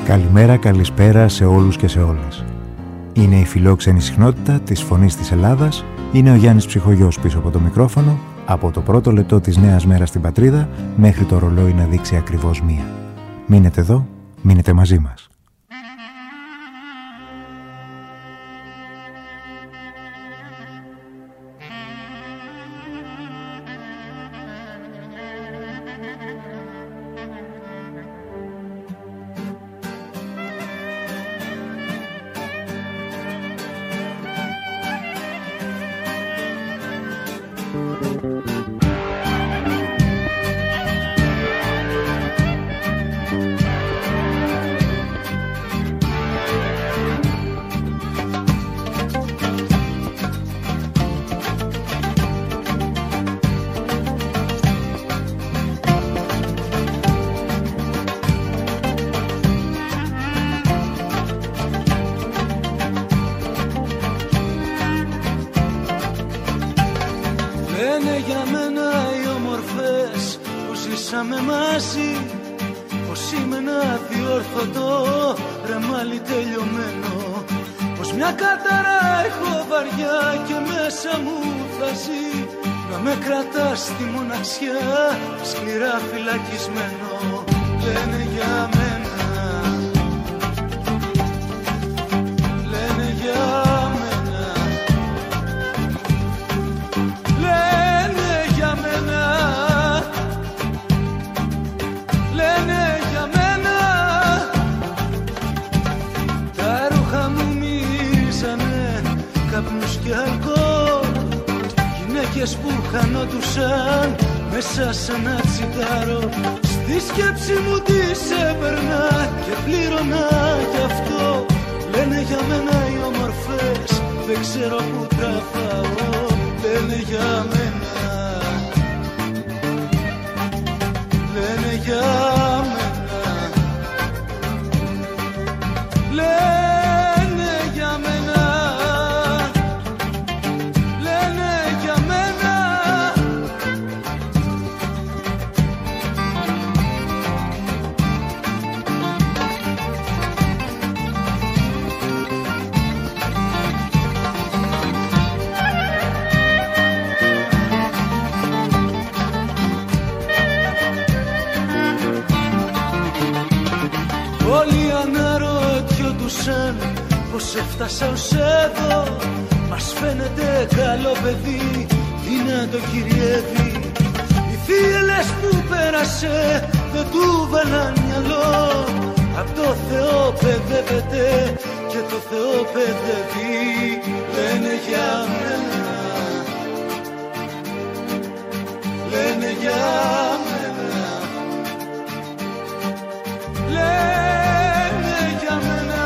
Καλημέρα, καλησπέρα σε όλους και σε όλες. Είναι η φιλόξενη συχνότητα της Φωνής της Ελλάδας. Είναι ο Γιάννης Ψυχογιός πίσω από το μικρόφωνο, από το πρώτο λεπτό της νέας μέρας στην πατρίδα μέχρι το ρολόι να δείξει ακριβώς 1. Μείνετε εδώ, μείνετε μαζί μας. Πως έφτασα ως εδώ, μας φαίνεται καλό παιδί, είναι το κυριεύει. Οι θύελες που πέρασε δεν του βάλαν μυαλό, απ' το Θεό παιδεύεται και το Θεό παιδεύει. Λένε για μένα, λένε για μένα, λένε για μένα.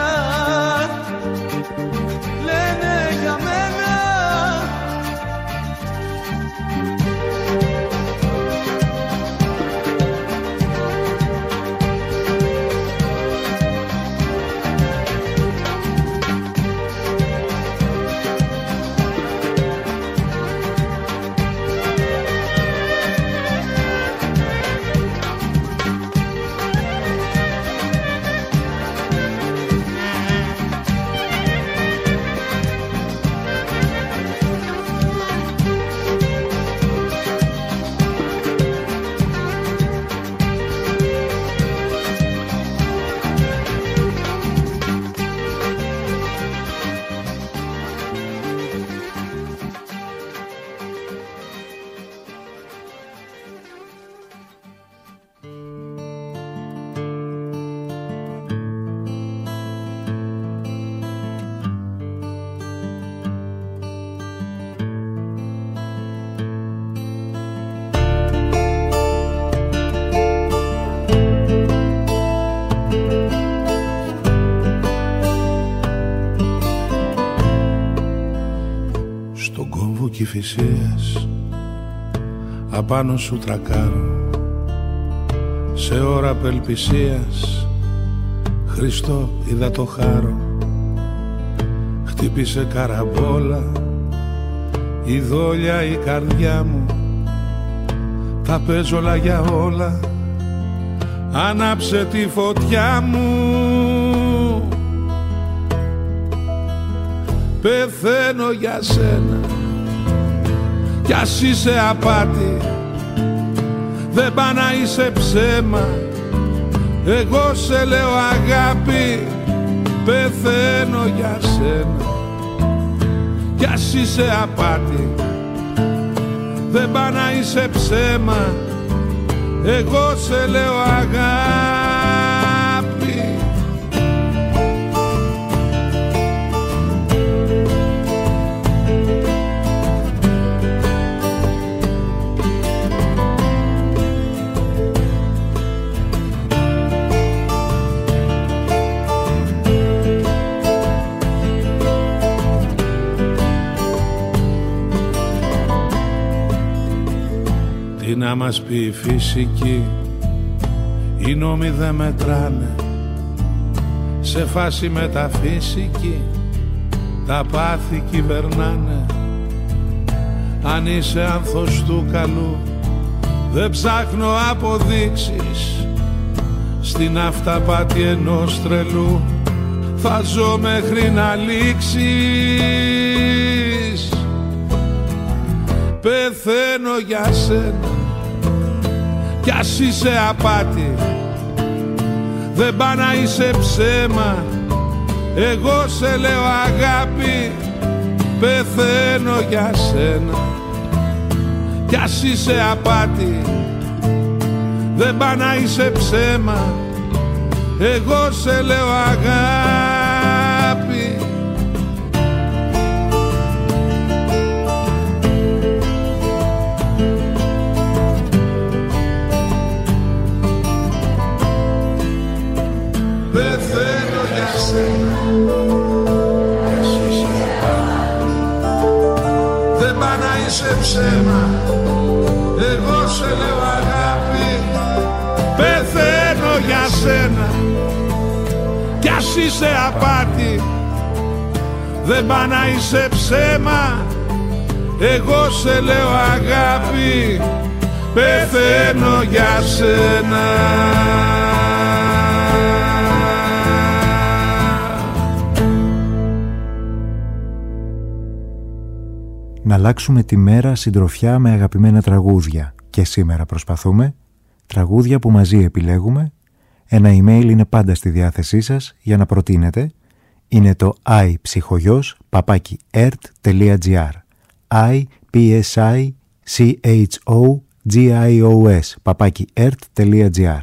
Κηφισίας απάνω σου τρακάρω, σε ώρα απελπισίας Χριστό είδα το χάρο. Χτύπησε καραμπόλα η δόλια η καρδιά μου, τα παίζω όλα για όλα, άναψε τη φωτιά μου. πεθαίνω για σένα. Κι ας είσαι απάτη, δεν πά να είσαι ψέμα. Εγώ σε λέω αγάπη, πεθαίνω για σένα. Κι ας είσαι απάτη, δεν πά να είσαι ψέμα. Εγώ σε λέω αγάπη. Τι να μας πει η φυσική, οι νόμοι δεν μετράνε. Σε φάση μεταφυσική τα πάθη κυβερνάνε. Αν είσαι άνθος του καλού, δεν ψάχνω αποδείξεις. Στην αυταπάτη ενός τρελού θα ζω μέχρι να λήξεις. Πεθαίνω για σένα κι ας είσαι απάτη, δεν πά να είσαι ψέμα. Εγώ σε λέω αγάπη, πεθαίνω για σένα. Κι ας είσαι απάτη, δεν πά να είσαι ψέμα. Εγώ σε λέω αγάπη. Πεθαίνω για σένα, δεν πά να είσαι ψέμα. Εγώ σε λέω αγάπη, πεθαίνω για σένα. Κι ας είσαι απάτη, δεν πά να είσαι ψέμα. Εγώ σε λέω αγάπη, πεθαίνω για σένα. Να αλλάξουμε τη μέρα συντροφιά με αγαπημένα τραγούδια. Και σήμερα προσπαθούμε. Τραγούδια που μαζί επιλέγουμε. Ένα email είναι πάντα στη διάθεσή σας για να προτείνετε. Είναι το ipsychogos@ert.gr ipsychogos@ert.gr.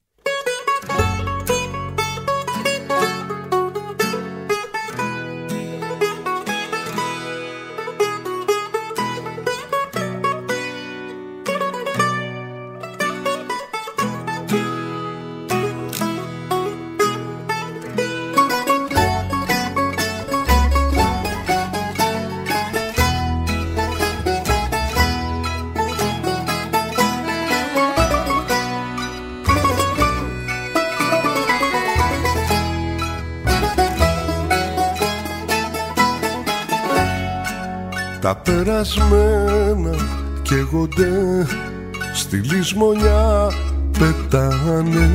Τα περασμένα καίγονται, στη λησμονιά πετάνε.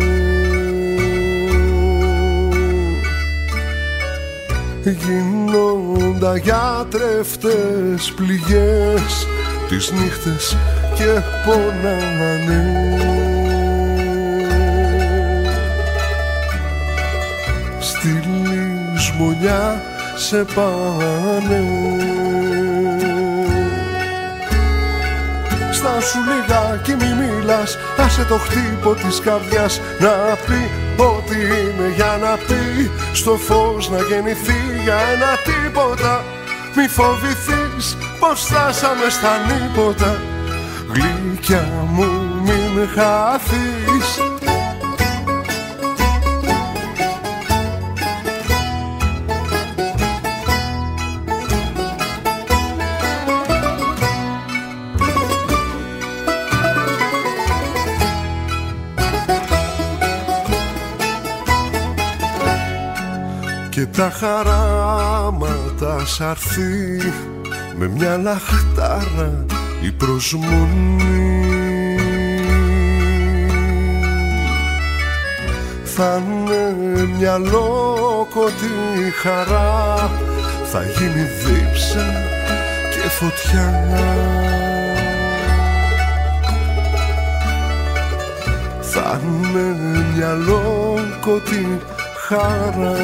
Γίνοντα γιατρεύτες πληγές τις νύχτες και πονάνε. Στη λησμονιά σε πάνε. Στάσου λιγάκι μη μιλάς, άσε το χτύπο της καρδιάς να πει ό,τι είναι για να πει. Στο φως να γεννηθεί για ένα τίποτα. Μη φοβηθείς πως φτάσαμε στα νύποτα. Γλυκιά μου μην χαθείς. Και τα χαράματα σ' αρθεί με μια λαχτάρα η προσμονή. Θα είναι μια λόκοτη χαρά θα γίνει δίψα και φωτιά. Θα είναι μια λόκοτη χαρά.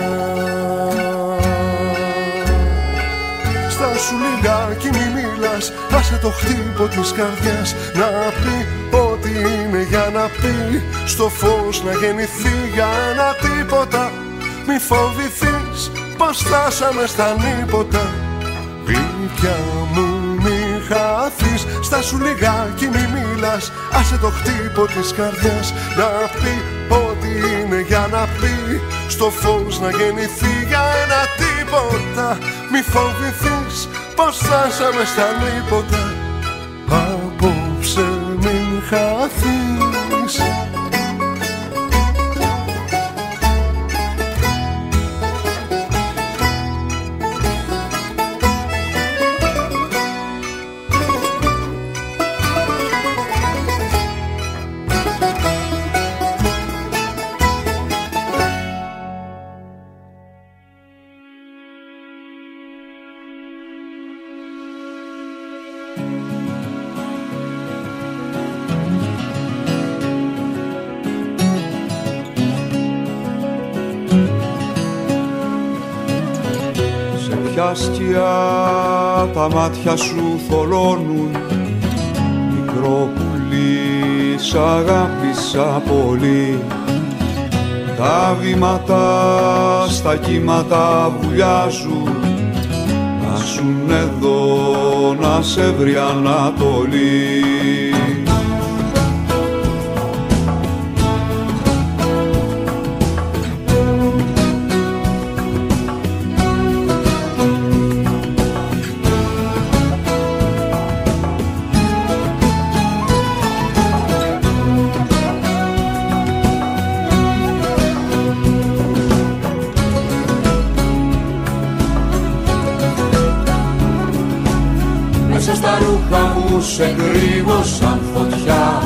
Στάσου λιγάκι μη μιλάς, άσε το χτύπο της καρδιάς να πει ό,τι είναι για να πει. Στο φως να γεννηθεί για ένα τίποτα. Μη φοβηθείς πως φτάσαμε στα νύποτα. Γλυκιά μου μη χαθείς. Στάσου λιγάκι μη μιλάς, άσε το χτύπο της καρδιάς να πει ό,τι είναι για να πει. Στο φως να γεννηθεί για ένα τίποτα. Μη φοβηθείς πως φτάσαμε στα νύποτα. Απόψε μην χαθείς. Ποια σκιά τα μάτια σου θολώνουν. Μικρό πουλί σ' αγάπησα πολύ. Τα βήματα στα κύματα βουλιάζουν. Να ζουν εδώ να σε βρει Ανατολή. Σε κρύβω σαν φωτιά.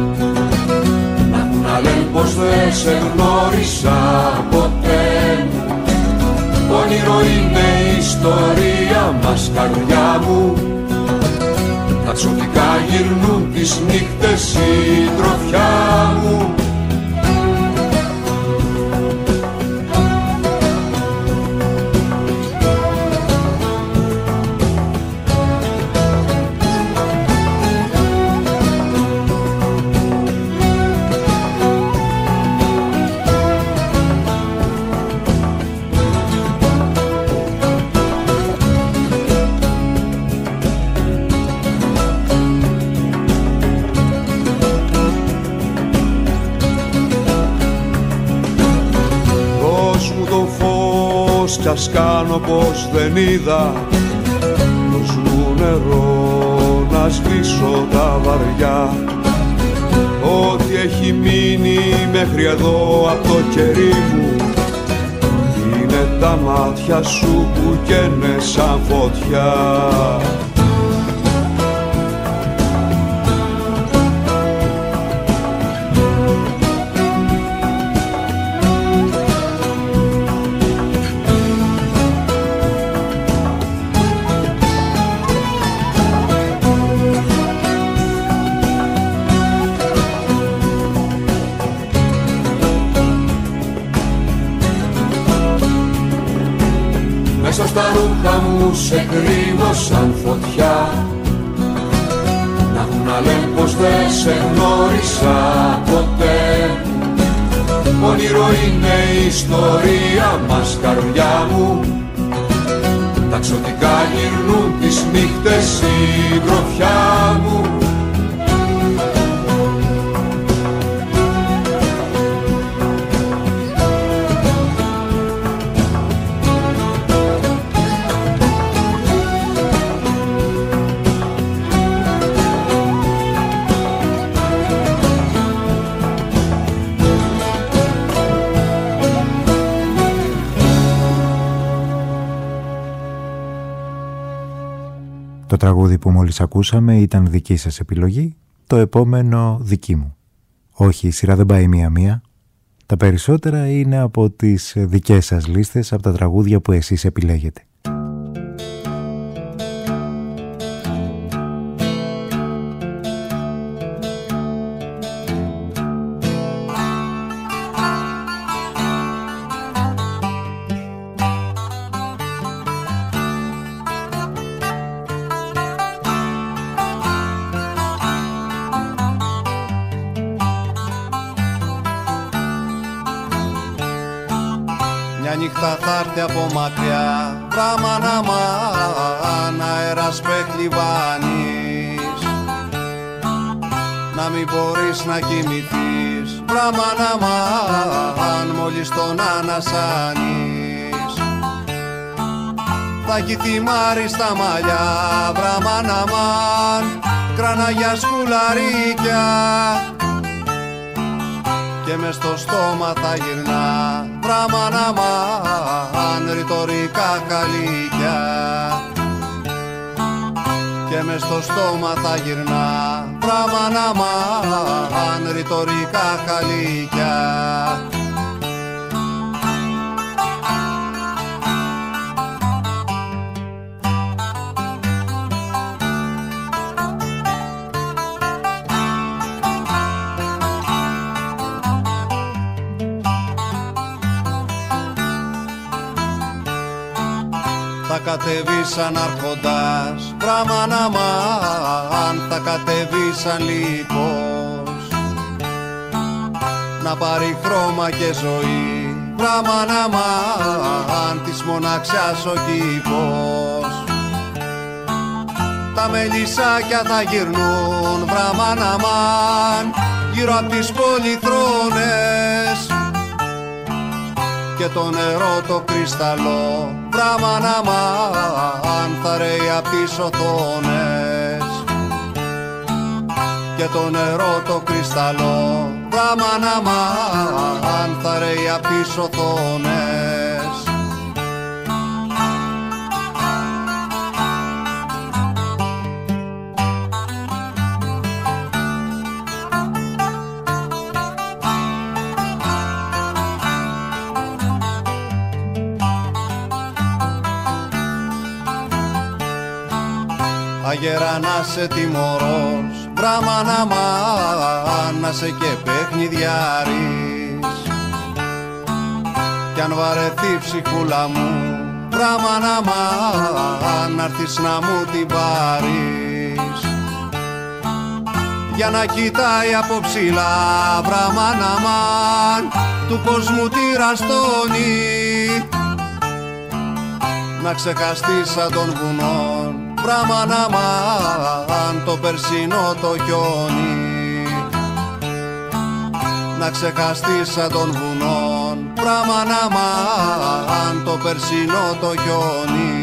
Να λένε πως δεν σε γνώρισα ποτέ μου. Όνειρο είναι η ιστορία μας καρδιά μου. Τα ξωτικά γυρνούν τις νύχτες η τροφιά μου. Κι ας κάνω πως δεν είδα. Δώσ' μου νερό να σβήσω τα βαριά. Ό,τι έχει μείνει μέχρι εδώ από το κερί μου είναι τα μάτια σου που καίνε σαν φωτιά. Στα ρούχα μου σε κρύβω σαν φωτιά. Να έχουν να λένε πως δεν σε γνώρισα ποτέ. Όνειρο είναι η ιστορία μας καρδιά μου. Τα ξωτικά γυρνούν τις νύχτες η γροφιά μου. Το τραγούδι που μόλις ακούσαμε ήταν δική σας επιλογή, το επόμενο δική μου. Όχι, η σειρά δεν πάει μία-μία. Τα περισσότερα είναι από τις δικές σας λίστες, από τα τραγούδια που εσείς επιλέγετε. νύχτα θα έρθει από μακριά. Βραμάν αμάν, αέρας πεχλιβάνεις, να μην μπορείς να κοιμηθείς. Βραμάν αμάν, μόλις τον ανασάνεις, θα έχει θυμάρει στα μαλλιά. Βραμάν αμάν, κράνα για σκουλαρίκια και μες στο στόμα θα γυρνά. Βραμάν αμάν, ρητορικά χαλίκια και μες στο στόμα θα γυρνά. Βραμάν αμάν, ρητορικά χαλίκια. Θα κατεβεί σαν αρχοντάς, Βραμάν αμάν, θα κατεβεί σαν λύκος, να πάρει χρώμα και ζωή. Βραμάν αμάν, της μοναξιάς ο κήπος. Τα μελισσάκια θα γυρνούν, Βραμάν αμάν, γύρω απ' τις πολυθρόνες και το νερό το κρυσταλλό. Βραμάν αμάν, θα ρέει απ' τις οθόνες και το νερό το κρυσταλλό. Βραμάν αμάν, θα ρέει απ' τις οθόνες. Αγέρα να σε τιμωρός, Βραμάν αμάν, να σε και παιχνιδιάρης. Κι αν βαρεθεί ψυχούλα μου, Βραμάν αμάν, να'ρθεις να μου την πάρεις. Για να κοιτάει από ψηλά, Βραμάν αμάν, του κόσμου τη ραστόνι, να ξεχαστείς σαν των βουνών. Βραμάν αμάν, το περσινό το χιόνι, να ξεχαστείς σαν των βουνών. Βραμάν αμάν, το περσινό το χιόνι.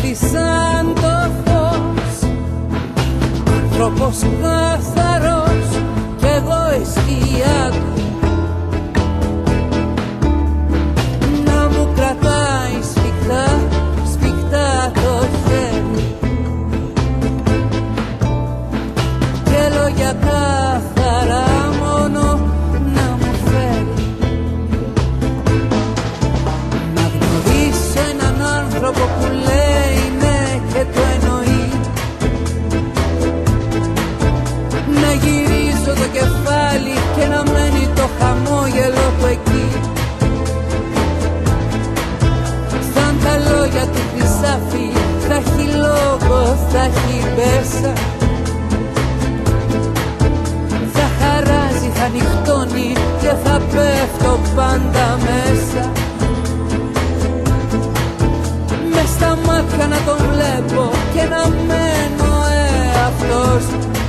σαν το φως, άνθρωπος καθαρός κι εγώ η σκιά του, να μου κρατάει σφιχτά, σφιχτά το χέρι και λόγια καθαρά μόνο να μου φέρει. Να γνωρίσω έναν άνθρωπο που λέει ναι και το εννοεί, να γυρίζω το κεφάλι και να μένει το χαμόγελο του εκεί. Σαν τα λόγια του χρυσάφι, θα έχει λόγο, θα έχει μπέσα, θα χαράζει, θα νυχτώνει και θα πέφτω πάντα μέσα. Μες στα μάτια να τον βλέπω και να μένω αυτός,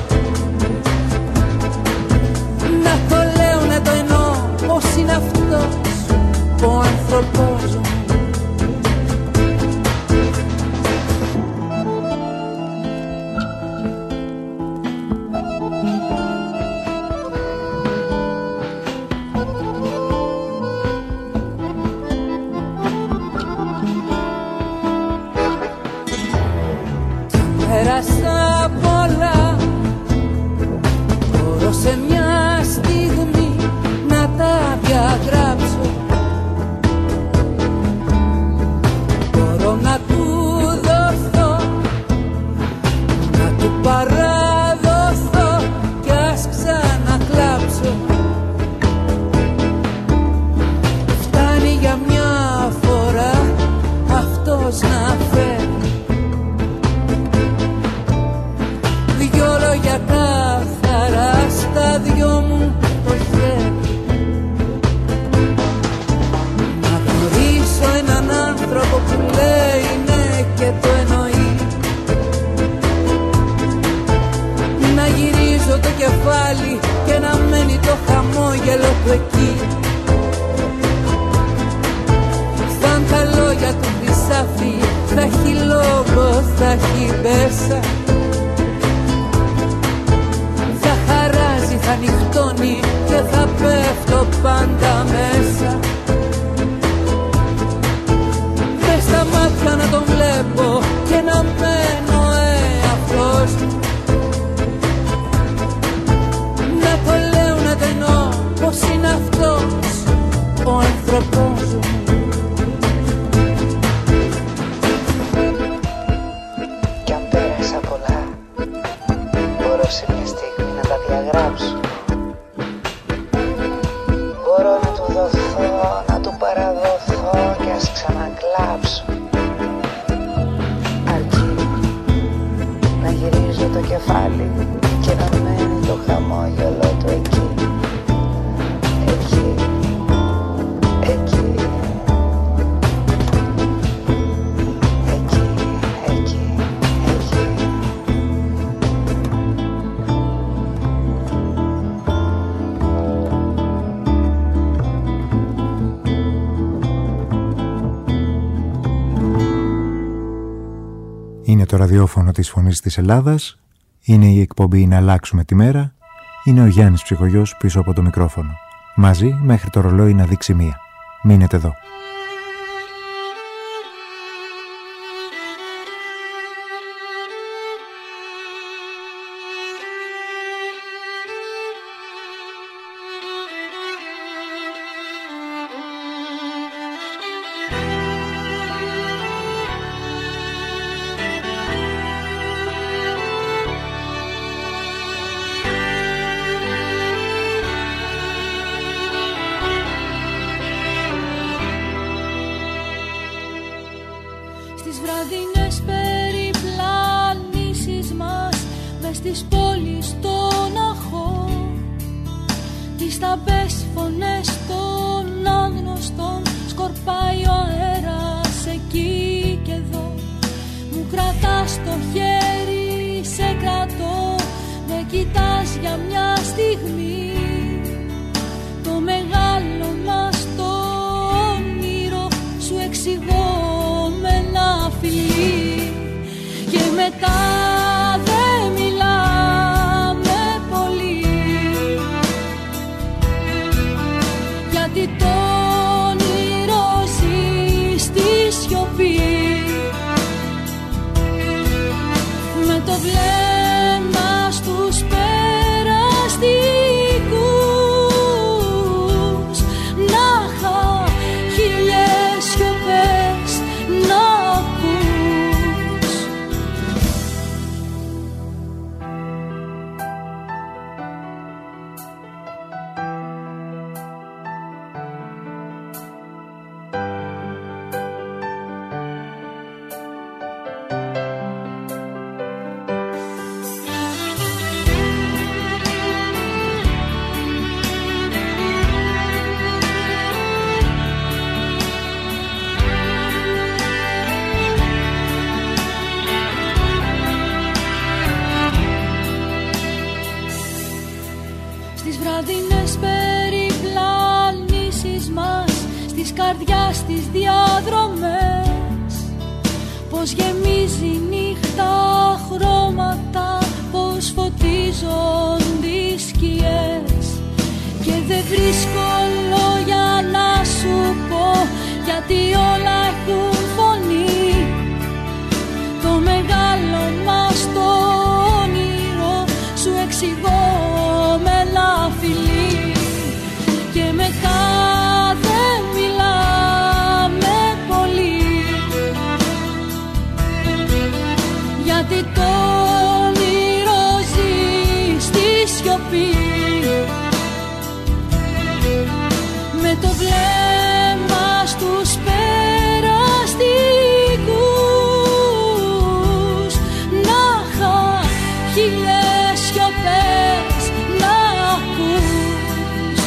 να το λέω, να το εννοώ, πως είναι αυτός ο άνθρωπος μου. Πέρασα πολλά, μπορώ σε μια στιγμή να τα διαγράψω, μπορώ να του δοθώ, να του παραδοθώ κι ας ξανακλάψω. Φτάνει για μια φορά αυτός να φέρει δυο λόγια καθαρά στα δυο μου το χέρι. Να γνωρίσω έναν άνθρωπο που λέει ναι και το εννοεί, να γυρίζω το κεφάλι και να μένει το χαμόγελο του εκεί. Σαν τα λόγια του χρυσάφι, θα έχει λόγο, θα έχει μπέσα, θα νυχτώνει και θα πέφτω πάντα μέσα. Μες στα μάτια να τον βλέπω και να μένω αυτός, να το λέω, να το εννοώ, πως είναι αυτός ο άνθρωπος μου. Κι αν πέρασα πολλά, μπορώ σε μια στιγμή να τα διαγράψω, μπορώ να του δοθώ, να του παραδοθώ κι ας ξανακλάψω. Αρκεί να γυρίζω το κεφάλι και να μένει το χαμόγελο του εκεί. Εκεί, εκεί, εκεί, εκεί, εκεί. Είναι το ραδιόφωνο της Φωνής της Ελλάδας, είναι η εκπομπή «Να αλλάξουμε τη μέρα», είναι ο Γιάννης Ψυχογιός πίσω από το μικρόφωνο. Μαζί μέχρι το ρολόι να δείξει 1. Μείνετε εδώ. εξηγώ με ένα φιλί. καρδιάς στις διαδρομές, πως γεμίζει νύχτα χρώματα, πως φωτίζονται οι σκιές. Και δεν βρίσκω λόγια να σου πω, γιατί όλα έχουν φωνή. Το μεγάλο μας το όνειρο σου εξηγώ με λαφιλί. Και μετά δεν μιλάμε πολύ, γιατί το όνειρο ζει στη σιωπή. Με το βλέμμα στους περαστικούς, να είχα χίλιες σιωπές να ακούς.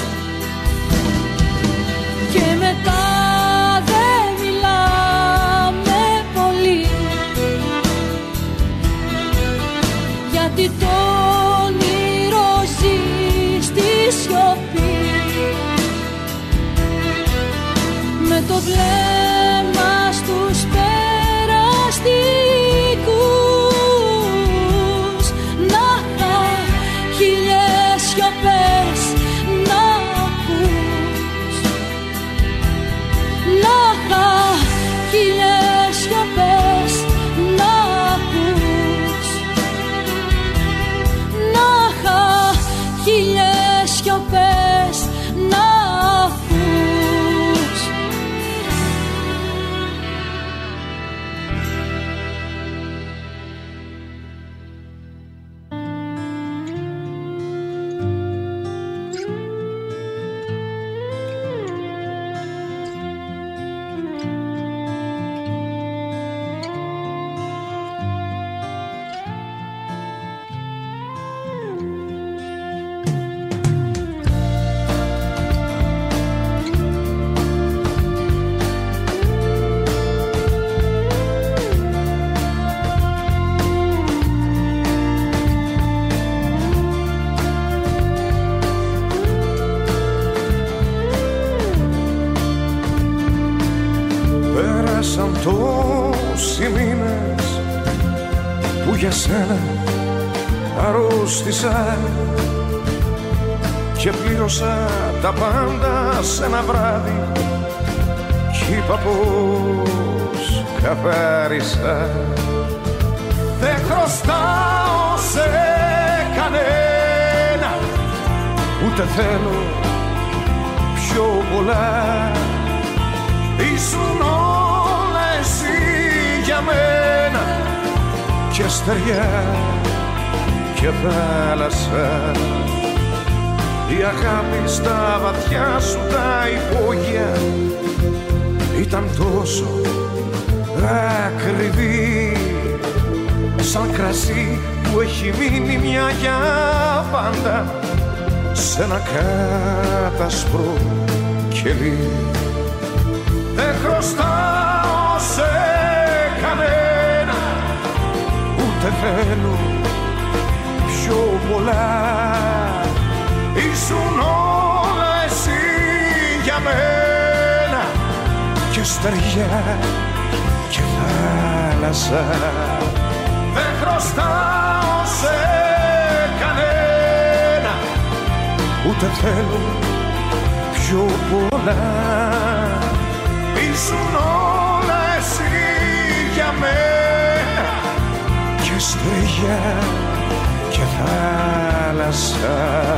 Και μετά δεν μιλάμε πολύ, γιατί το όνειρο ζει στη σιωπή. Με το βλέμμα στους περαστικούς, να είχα χίλιες σιωπές να ακούς. Να είχα χίλιες σιωπές να ακούς. Να είχα χίλιες σιωπές να ακούς. Πέρασαν τόσοι μήνες που για σένα αρρώστησα και πλήρωσα τα πάντα σε ένα βράδυ κι είπα πως καθάρισα. Δεν χρωστάω σε κανένα, ούτε θέλω πιο πολλά. Ήσουν όλα εσύ για μένα, και στεριά και θάλασσα. Η αγάπη στα βαθιά σου τα υπόγεια ήταν τόσο ακριβή, σαν κρασί που έχει μείνει μια για πάντα σε ένα κάτασπρο κελί. Δεν χρωστάω σε κανένα, ούτε θέλω πιο πολλά. Ήσουν όλα εσύ για μένα, και στεριά και θάλασσα. Δεν χρωστάω σε κανένα, ούτε θέλω πιο πολλά. Ήσουν όλα εσύ για μένα, και στεριά και θάλασσα.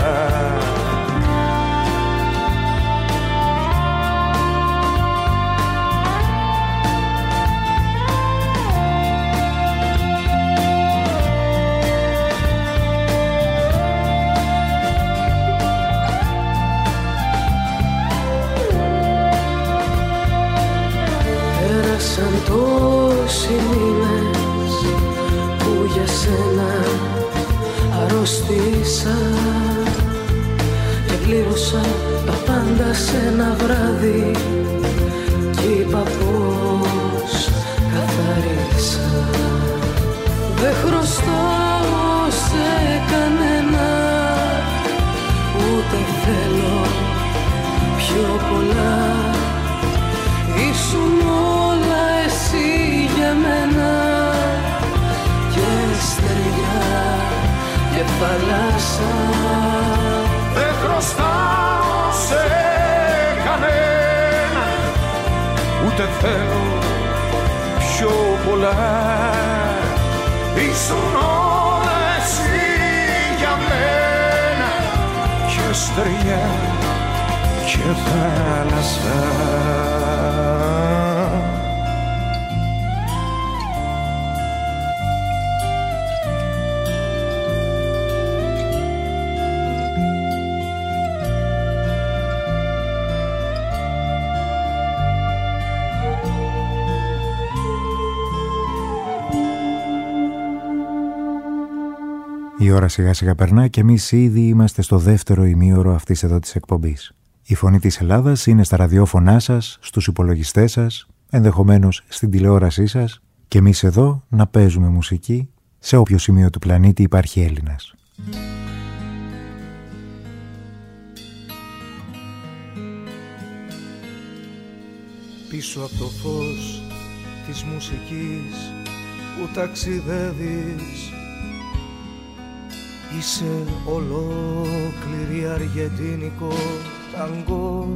Πέρασαν τόσοι μήνες που για σένα αρρώστησα και πλήρωσα τα πάντα σε ένα βράδυ κι είπα πως καθάρισα. Δεν χρωστάω σε κανένα, ούτε θέλω πιο πολλά. και θάλασσα. Δεν χρωστάω σε κανένα, ούτε θέλω πιο πολλά. Ήσουν όλα εσύ για μένα, και στεριά και θάλασσα. Η ώρα σιγά σιγά περνά και εμείς ήδη είμαστε στο δεύτερο ημίωρο αυτής εδώ της εκπομπής. Η φωνή της Ελλάδας είναι στα ραδιόφωνά σας, στους υπολογιστές σας, ενδεχομένως στην τηλεόρασή σας, και εμείς εδώ να παίζουμε μουσική σε όποιο σημείο του πλανήτη υπάρχει Έλληνας. Πίσω από το φως της μουσικής που ταξιδεύεις, είσαι ολόκληρη αργεντίνικο ταγκό,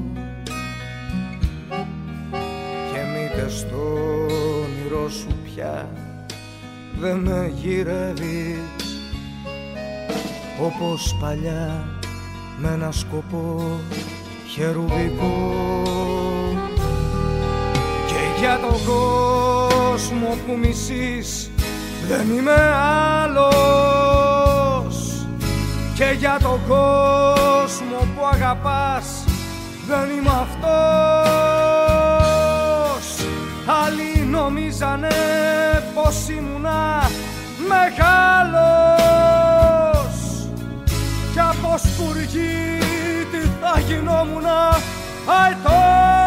και μήτε στο όνειρό σου πια δεν με γυρεύεις, όπως παλιά με ένα σκοπό χερουβικό. Και για τον κόσμο που μισείς δεν είμαι άλλος, και για τον κόσμο που αγαπάς δεν είμαι αυτός. Άλλοι νομίζανε πως ήμουνα μεγάλος, κι από σπουργίτη θα γινόμουνα αετός.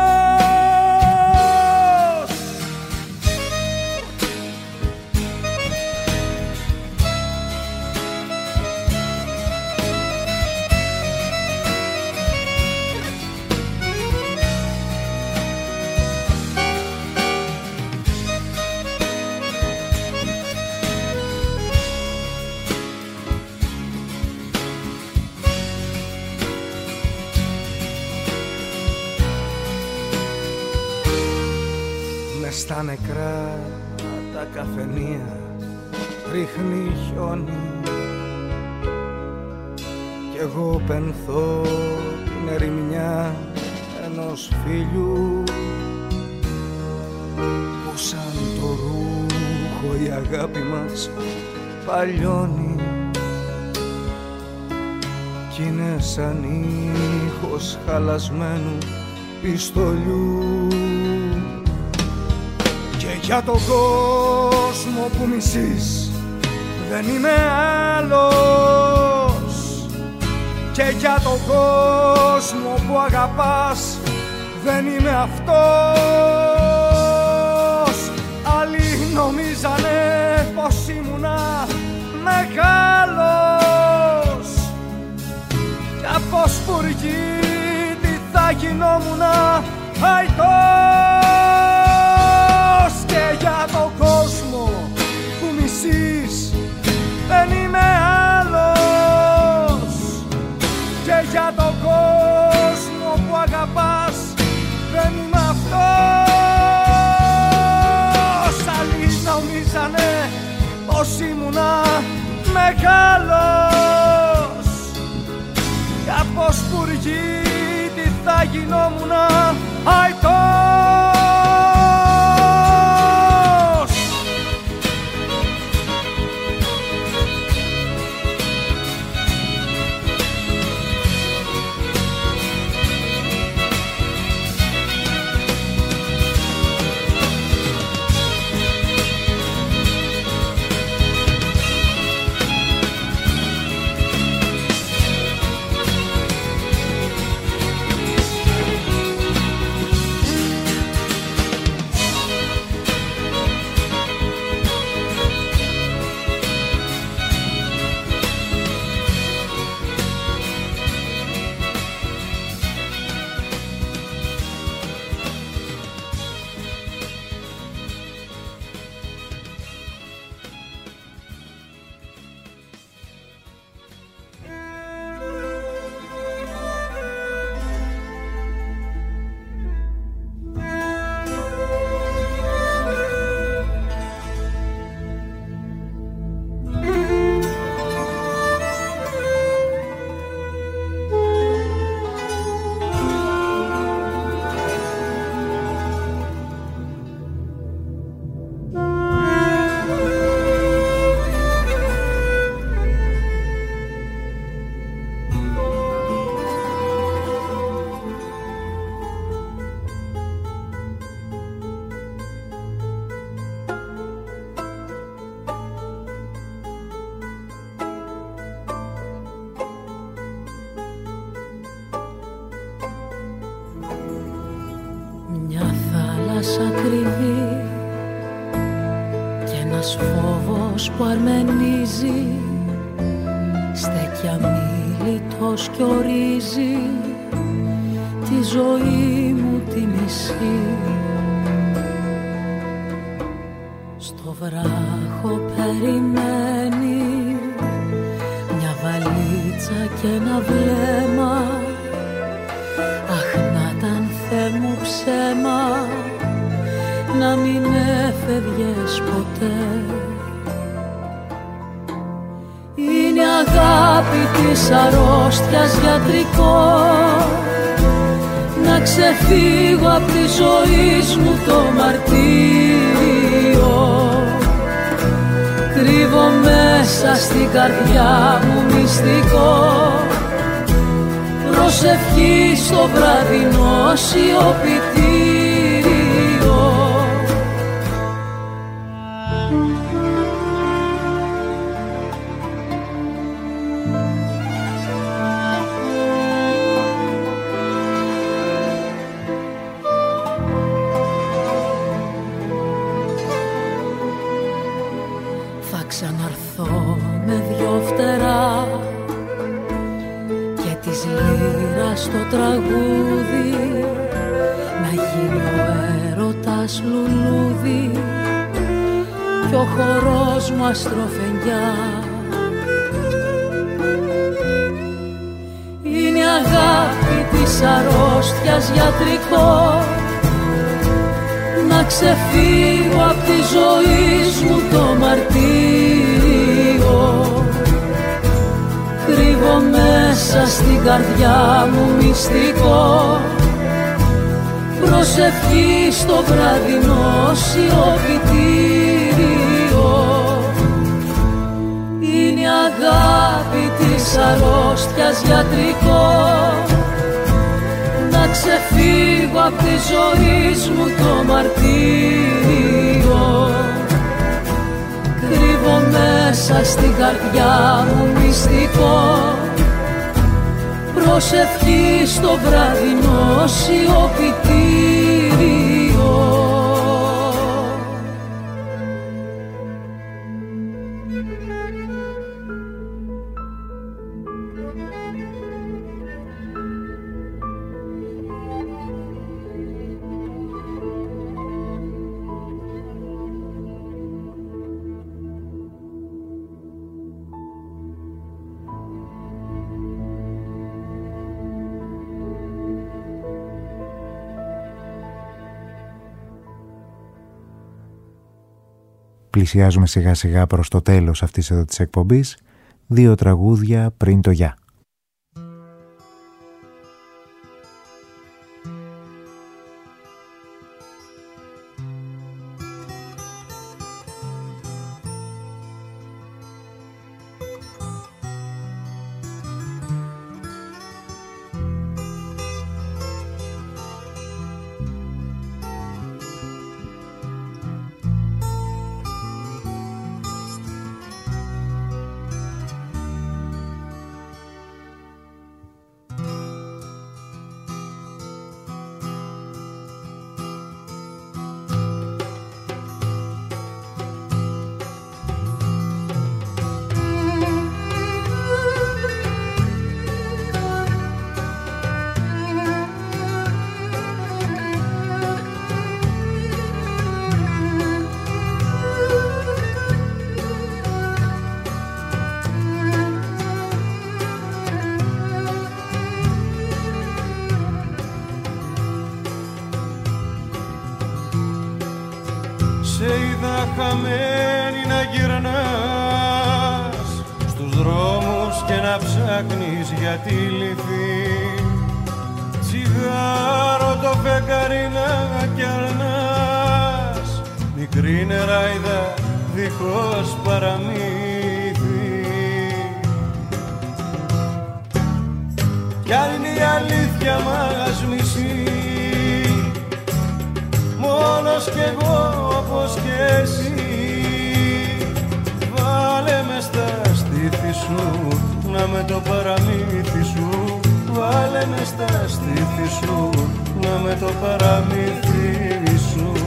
Στα νεκρά τα καφενεία ρίχνει χιόνι, κι εγώ πενθώ την ερημιά ενός φίλου, που σαν το ρούχο η αγάπη μας παλιώνει, κι είναι σαν ήχος χαλασμένου πιστολιού. Και για τον κόσμο που μισείς δεν είμαι άλλος, και για τον κόσμο που αγαπάς δεν είμαι αυτός. Άλλοι νομίζανε πως ήμουνα μεγάλος, κι από σπουργίτη θα γινόμουνα αητός. Και για τον κόσμο που μισείς δεν είμαι άλλος, και για τον κόσμο που αγαπάς δεν είμαι αυτός. Άλλοι νομίζανε πως ήμουνα μεγάλος, κι από σπουργίτη θα γινόμουνα αητός. μας ακριβή κι ένας φόβος που αρμενίζει στέκει αμίλητος κι ορίζει τη ζωή μου τη μισή. Στο βράχο περιμένει μια βαλίτσα και ένα βλέμμα. Αχ, να ήταν Θεέ μου ψέμα να μην έφευγες ποτέ. Είναι αγάπη της αρρώστιας γιατρικό να ξεφύγω απ' τη ζωή μου το μαρτύριο. Κρύβω μέσα στην καρδιά μου μυστικό προσευχή στο βραδινό σιωπητήριο. Θα ξαναρθώ με δυο φτερά και της λύρας το τραγούδι να γίνω έρωτας λουλούδι κι ο χορός μου αστροφενιά. Είναι αγάπη της αρρώστιας γιατρικό να ξεφύγω απ' τη ζωή μου το μαρτύριο. Κρύβω μέσα στην καρδιά μου μυστικό προσευχή στο βραδινό σιωπητήριο. Είναι αγάπη της αρρώστιας γιατρικό να ξεφύγω απ' τη ζωή μου το μαρτύριο. Κρύβω μέσα στην καρδιά μου μυστικό προσευχή στο βραδινό σιωπητήριο. Πλησιάζουμε σιγά σιγά προς το τέλος αυτής εδώ της εκπομπής. 2 τραγούδια πριν το γεια. χαμένη να γυρνάς στους δρόμους και να ψάχνεις για τη λυθή. Τσιγάρο το φεγγάρι να κερνάς, μικρή νεράιδα δίχως παραμύθι. Κι αν είναι η αλήθεια μας μισή, μόνος κι εγώ όπως και εσύ, βάλε με στα στήθη σου, να με το παραμύθι σου. Βάλε με στα στήθη σου, να με το παραμύθι σου.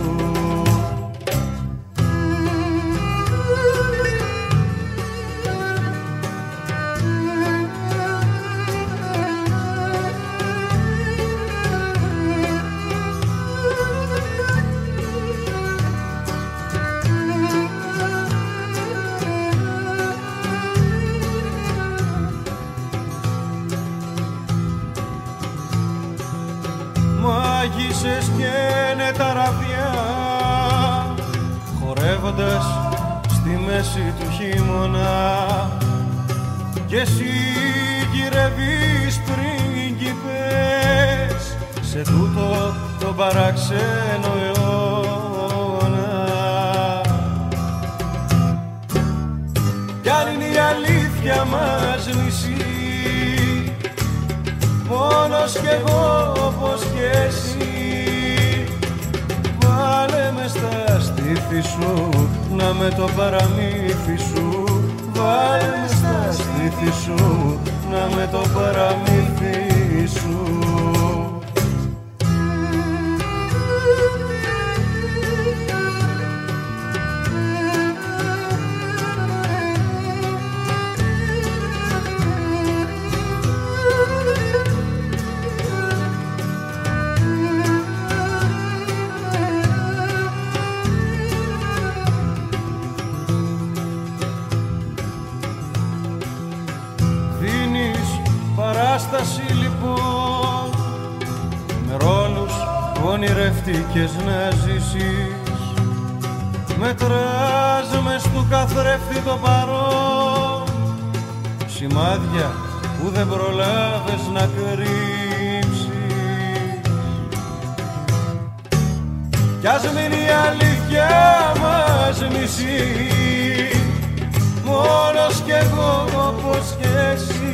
άρχισες καίνε τα ραβιά, χορεύοντας στη μέση του χειμώνα, κι εσύ γυρεύεις πρίγκιπες σε τούτο το παράξενο αιώνα. Κι αν είναι η αλήθεια μας μισή, μόνος κι εγώ όπως κι εσύ, βάλε με στα στήθη σου, να με το παραμύθι σου, βάλε με στα στήθη σου, να με το παραμύθι σου. Παράσταση λοιπόν, με ρόλους που ονειρευτήκες να ζήσεις, μετράς μες του καθρέφτη το παρόν, σημάδια που δεν προλάβες να κρύψεις. Κι ας μείνει η αλήθεια μας μισή, μόνος κι εγώ όπως κι εσύ,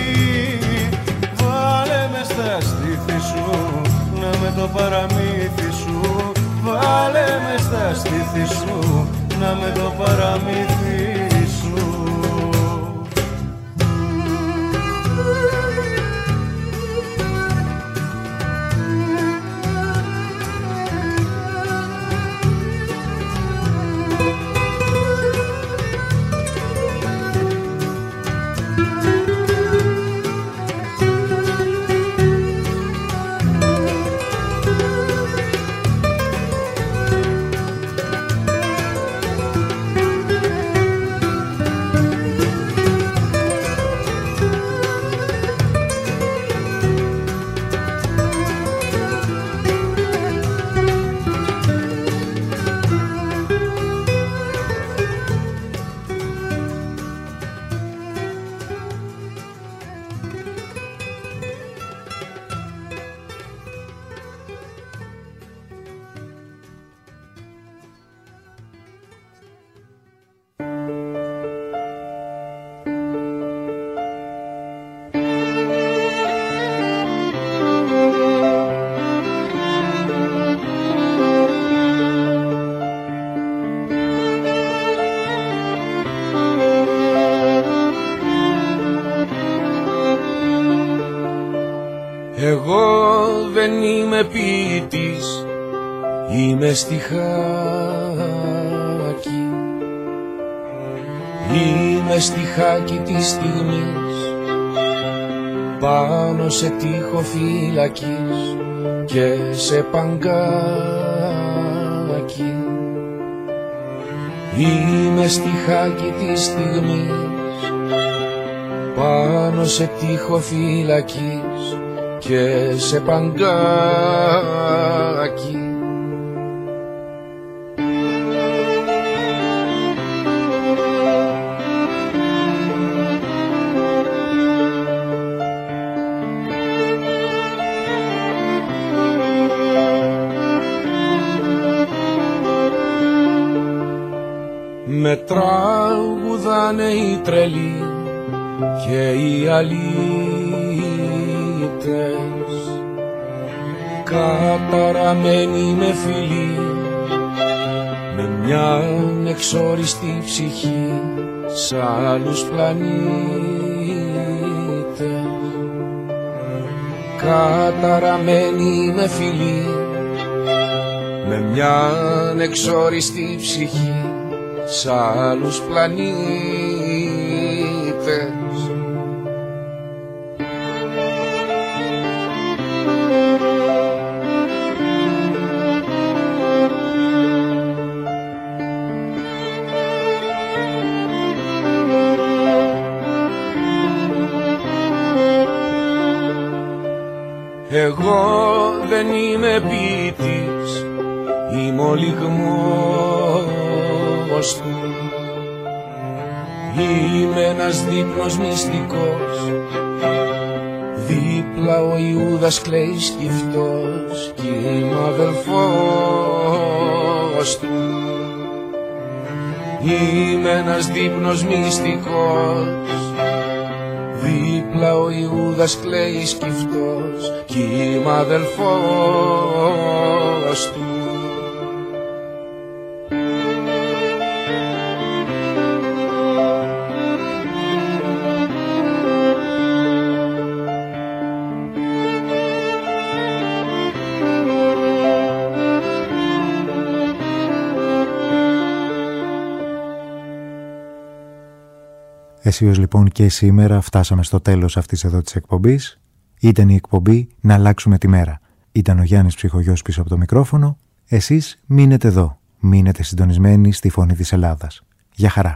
βάλε με στα στήθη σου, να με το παραμύθι σου, βάλε με στα στήθη σου, να με το παραμύθι σου. Εγώ δεν είμαι ποιητής, είμαι στιχάκι. Είμαι στιχάκι της στιγμής, πάνω σε τοίχο φυλακής και σε παγκάκι. Είμαι στιχάκι της στιγμής, πάνω σε τοίχο φυλακής και σε παγκάκι. Με τραγουδάνε οι τρελοί και οι αλήτες, καταραμένοι με φιλί, με μια εξόριστη ψυχή σ' άλλους πλανήτες. Καταραμένοι με φιλί, με μια εξόριστη ψυχή σ' άλλους πλανήτες. Εγώ δεν είμαι ποιητής, είμαι ο λυγμός του. Είμαι ένας δείπνος μυστικός, δίπλα ο Ιούδας κλαίει σκυφτός κι είμαι αδελφός του. Είμαι ένας δείπνος μυστικός, δίπλα ο Ιούδας κλαίει σκυφτός κι είμαι αδελφός του. Αισίως λοιπόν και σήμερα φτάσαμε στο τέλος αυτής εδώ της εκπομπής. Ήταν η εκπομπή «Να αλλάξουμε τη μέρα». Ήταν ο Γιάννης Ψυχογιός πίσω από το μικρόφωνο. Εσείς μείνετε εδώ. Μείνετε συντονισμένοι στη Φωνή της Ελλάδας. Γεια χαρά.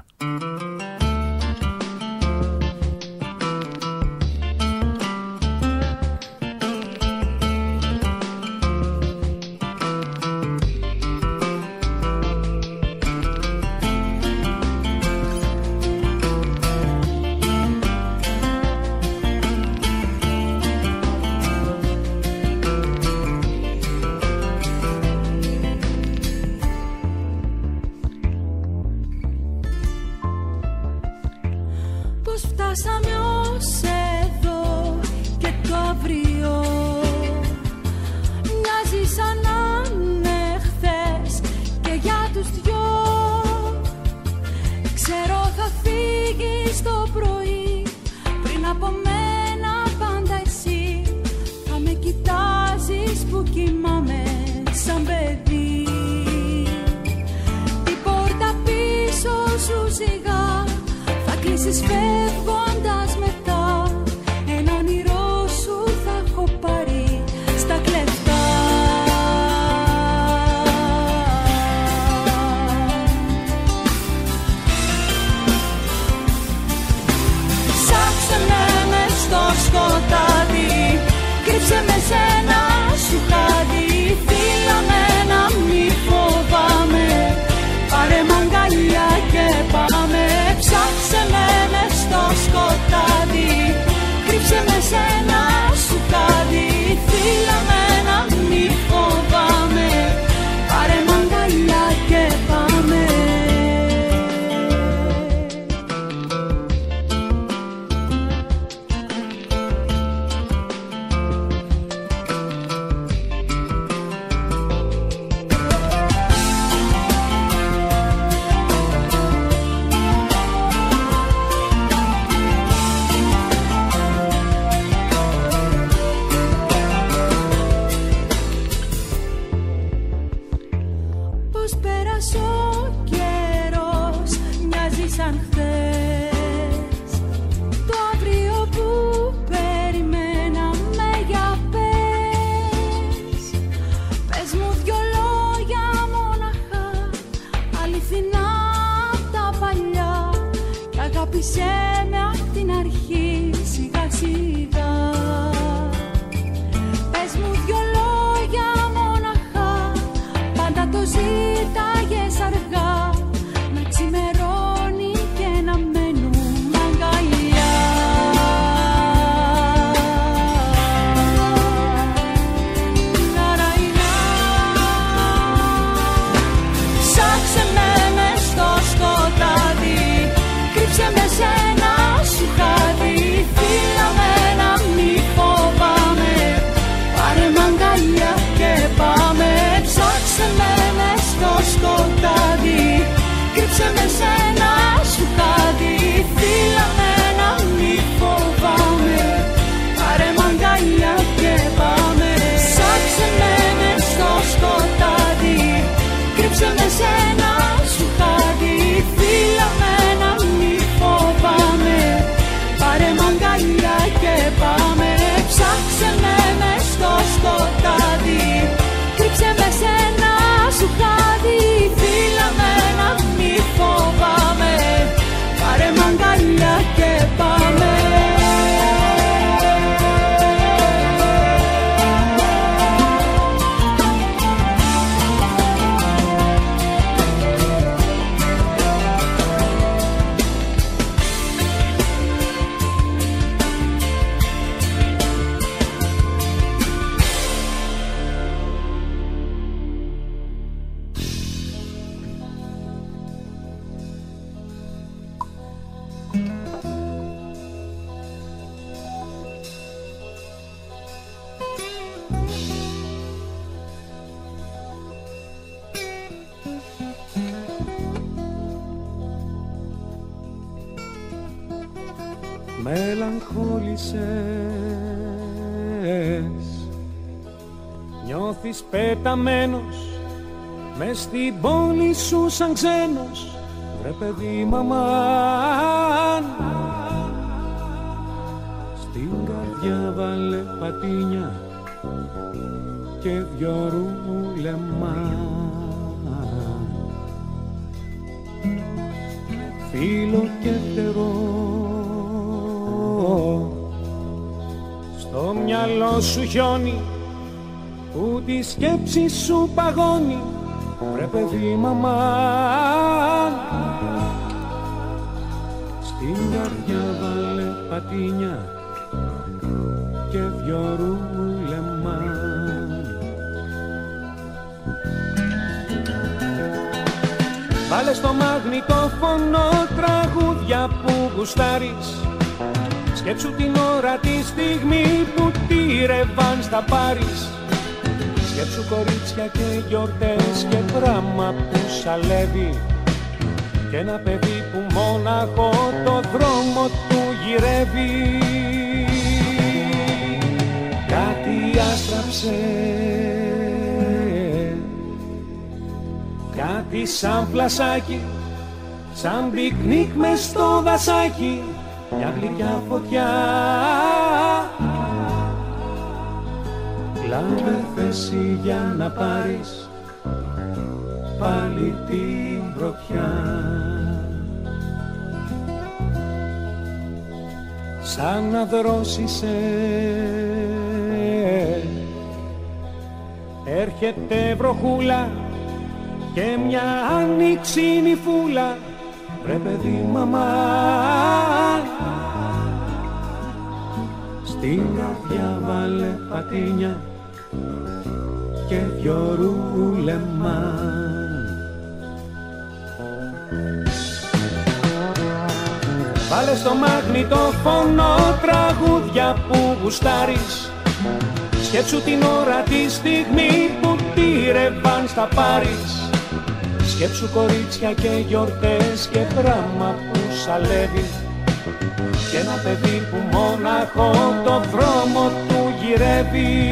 Κρύψε με σένα Μελαγχόλησες, νιώθεις πεταμένος μες στην πόλη σου σαν ξένος. Βρε παιδί μαμάν, στην καρδιά βάλε πατίνια και δυο ρούλεμα. Φίλο και φτερό στο μυαλό σου χιόνι που τη σκέψη σου παγώνει. Βρε παιδί μαμάν, στην καρδιά βάλε πατίνια και δυο ρούλεμα. Βάλε στο μαγνητόφωνο τραγούδια που γουστάρεις. Σκέψου την ώρα τη στιγμή που τη ρεβάν θα πάρεις. Σκέψου κορίτσια και γιορτές και πράμα που σαλεύει και ένα παιδί που μόναχο το δρόμο του γυρεύει. Κάτι άστραψε, κάτι σαν φλασάκι, σαν πικνίκ μες στο δασάκι, μια γλυκιά φωτιά. Λάβε θέση για να πάρεις πάλι την πρωτιά. Σαν να δρόσισε, έρχεται βροχούλα και μια άνοιξινη φούλα. Βρε παιδί μαμά, στην καρδιά βάλε πατίνια και δυο ρούλεμα. Βάλε στο μαγνητόφωνο τραγούδια που γουστάρεις. Σκέψου την ώρα τη στιγμή που τη ρεβάν θα πάρεις. Σκέψου κορίτσια και γιορτές και πράμα που σαλεύει και ένα παιδί που μόναχο το δρόμο του γυρεύει.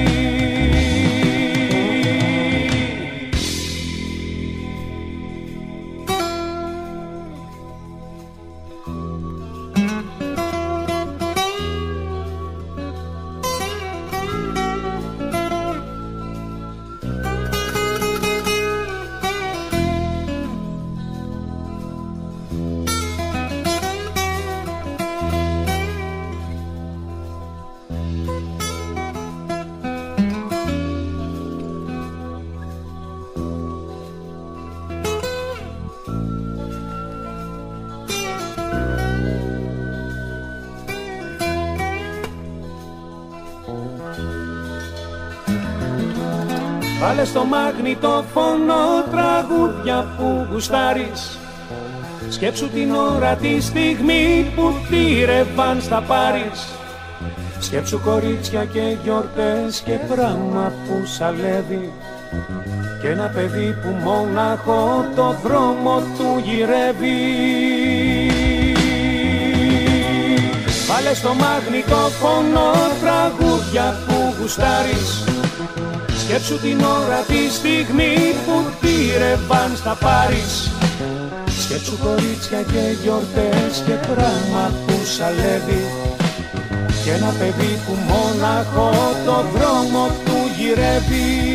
Βάλε στο μαγνητόφωνο τραγούδια που γουστάρεις. Σκέψου την ώρα τη στιγμή που τη ρεβάν θα πάρεις. Σκέψου κορίτσια και γιορτές και πράμα που σαλεύει και ένα παιδί που μόναχο το δρόμο του γυρεύει. Βάλε στο μαγνητόφωνο τραγούδια που γουστάρεις. Σκέψου την ώρα τη στιγμή που τη ρεβάν θα πάρεις. Σκέψου κορίτσια και γιορτές και πράμα που σαλεύει και ένα παιδί που μόναχο το δρόμο του γυρεύει.